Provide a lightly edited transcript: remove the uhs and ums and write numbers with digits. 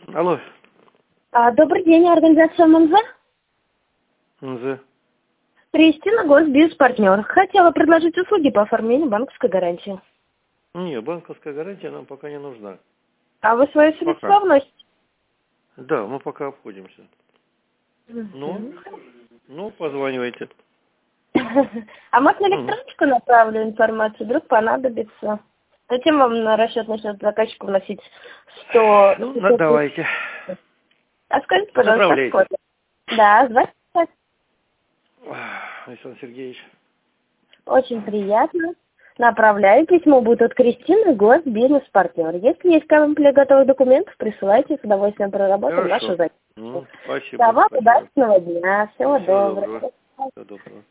Алло. Добрый день, организация МНЗ. МЗ. Кристина, госбизнес-партнер. Хотела предложить услуги по оформлению банковской гарантии. Не, банковская гарантия нам пока не нужна. А вы свои Пока. средства вносите? Да, мы пока обходимся. Ну, позванивайте. А можно электроночку направлю информацию, вдруг понадобится. Затем вам на расчетный счет заказчику вносить 100... Ну, давайте. А скажите, пожалуйста, Направляйте. сколько? Да, здравствуйте. Александр Сергеевич. Очень приятно. Направляю. Письмо будет от Кристины, госбизнес-партнер. Если есть комплект готовых документов, присылайте, с удовольствием проработаем нашу запись. Спасибо. Давай, Спасибо. удачного дня. Всего Всего доброго. доброго.